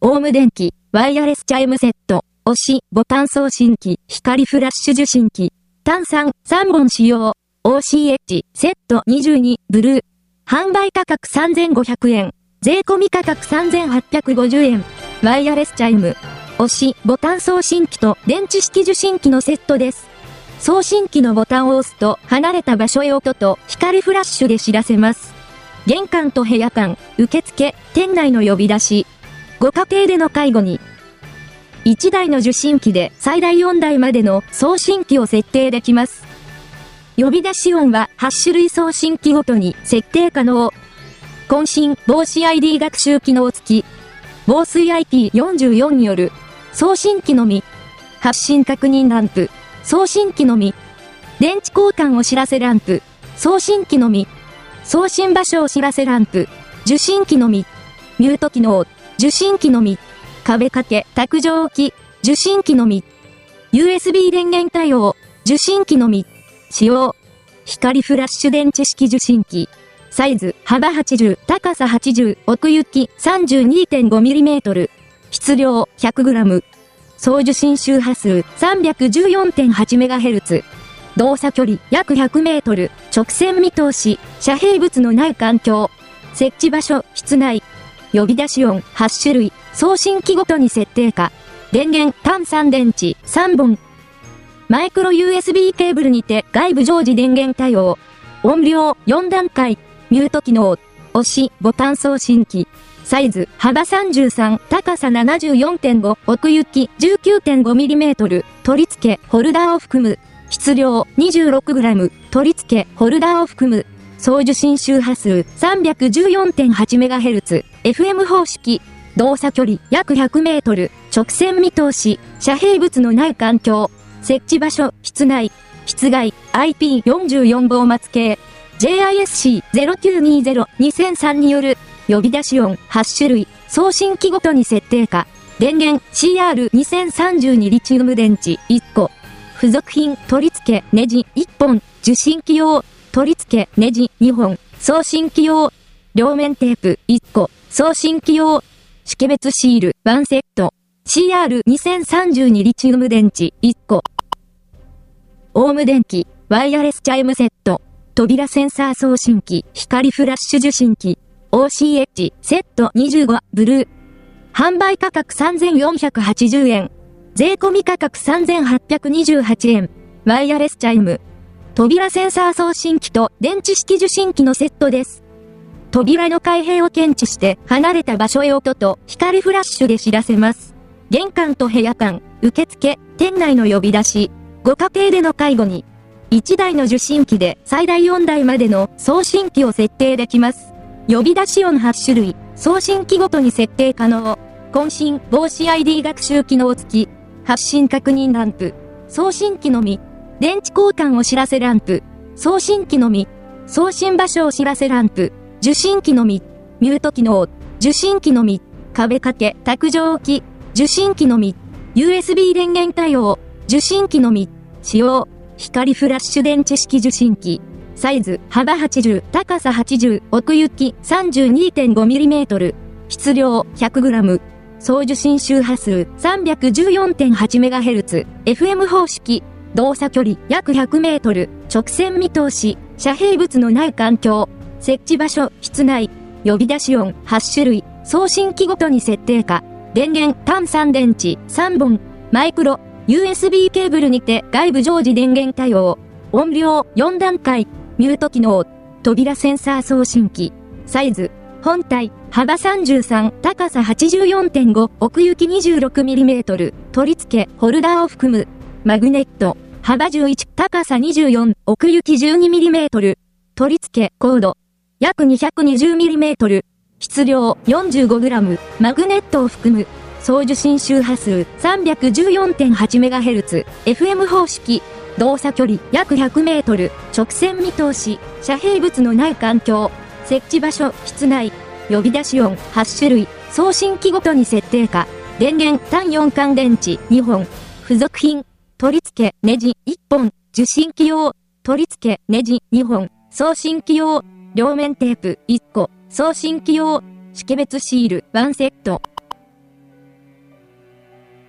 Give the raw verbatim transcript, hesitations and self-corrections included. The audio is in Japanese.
オウム電機、ワイヤレスチャイムセット、押し、ボタン送信機、光フラッシュ受信機、単さん、さんぼん使用、オーシーエイチ、セットにじゅうに、ブルー。販売価格さんぜんごひゃくえん、税込み価格さんぜんはっぴゃくごじゅうえん、ワイヤレスチャイム、押し、ボタン送信機と電池式受信機のセットです。送信機のボタンを押すと、離れた場所へ音と光フラッシュで知らせます。玄関と部屋間、受付、店内の呼び出し。ご家庭での介護に。いちだいの受信機で最大よんだいまでの送信機を設定できます。呼び出し音ははちしゅるい送信機ごとに設定可能。渾身防止 アイディー 学習機能付き。防水 アイピーよんじゅうよん による送信機のみ。発信確認ランプ。送信機のみ。電池交換お知らせランプ。送信機のみ。送信場所お知らせランプ。受信機のみ。ミュート機能。受信機のみ。壁掛け、卓上置き。受信機のみ。ユーエスビー 電源対応。受信機のみ。使用。光フラッシュ電池式受信機。サイズ、幅はちじゅう、高さはちじゅう、奥行き さんじゅうにてんごミリメートル。質量 ひゃくグラム。総受信周波数 さんびゃくじゅうよんてんはちメガヘルツ。動作距離約ひゃくメートル。直線見通し、遮蔽物のない環境。設置場所、室内。呼び出し音はちしゅるい。送信機ごとに設定可。電源、単さん電池さんぼん。マイクロ ユーエスビー ケーブルにて外部常時電源対応。音量よんだんかい。ミュート機能。押し、ボタン送信機。サイズ、幅さんじゅうさん、高さ ななじゅうよんてんご、奥行き じゅうきゅうてんごミリメートル。取り付け、ホルダーを含む。質量 にじゅうろくグラム。取り付け、ホルダーを含む。総受信周波数 さんびゃくじゅうよんてんはちメガヘルツ。エフエム 方式。動作距離約ひゃくメートル。直線見通し。遮蔽物のない環境。設置場所、室内。室外。アイピーよんじゅうよん 防末系。ジェイアイエスシーゼロきゅうにゼロにせんさん による。呼び出し音はちしゅるい。送信機ごとに設定可。電源 シーアールにせんさんじゅうに リチウム電池いっこ。付属品取り付けネジいっぽん。受信機用。取り付けネジにほん。送信機用。両面テープいっこ。送信機用。識別シールワンセット。シーアールにせんさんじゅうに リチウム電池いっこ。オウム電機ワイヤレスチャイムセット。扉センサー送信機光フラッシュ受信機。オーシーエイチ セットにじゅうごブルー。販売価格さんぜんよんひゃくはちじゅうえん。税込み価格さんぜんはっぴゃくにじゅうはちえん。ワイヤレスチャイム。扉センサー送信機と電池式受信機のセットです。扉の開閉を検知して離れた場所へ音と光フラッシュで知らせます。玄関と部屋間、受付、店内の呼び出し。ご家庭での介護に。いちだいの受信機で最大よんだいまでの送信機を設定できます。呼び出し音はちしゅるい。送信機ごとに設定可能。渾身防止 アイディー 学習機能付き。発信確認ランプ。送信機のみ。電池交換お知らせランプ。送信機のみ。送信場所お知らせランプ。受信機のみ。ミュート機能。受信機のみ。壁掛け、卓上置き。受信機のみ。ユーエスビー 電源対応。受信機のみ。使用。光フラッシュ電池式受信機。サイズ、幅はちじゅう、高さはちじゅう、奥行き さんじゅうにてんごミリメートル。質量 ひゃくグラム。総受信周波数 さんびゃくじゅうよんてんはちメガヘルツ。エフエム 方式。動作距離約ひゃくメートル。直線見通し。遮蔽物のない環境。設置場所、室内。呼び出し音はちしゅるい。送信機ごとに設定可。電源、単さん電池さんぼん。マイクロ。ユーエスビー ケーブルにて外部常時電源対応。音量よんだんかい。ミュート機能。扉センサー送信機。サイズ。本体。幅さんじゅうさん。高さ はちじゅうよんてんご。奥行き にじゅうろくミリメートル。取り付け。ホルダーを含む。マグネット。幅じゅういち。高さにじゅうよん。奥行き じゅうにミリメートル。取り付け。コード。約 にひゃくにじゅうミリメートル。質量 よんじゅうごグラム。マグネットを含む。総受信周波数 さんびゃくじゅうよんてんはちメガヘルツ。エフエム 方式。動作距離約ひゃくメートル。直線見通し。遮蔽物のない環境。設置場所、室内。呼び出し音はちしゅるい。送信機ごとに設定可。電源、単よんかん電池にほん。付属品。取り付け、ネジいっぽん。受信機用。取り付け、ネジにほん。送信機用。両面テープいっこ。送信機用。識別シールワンセット。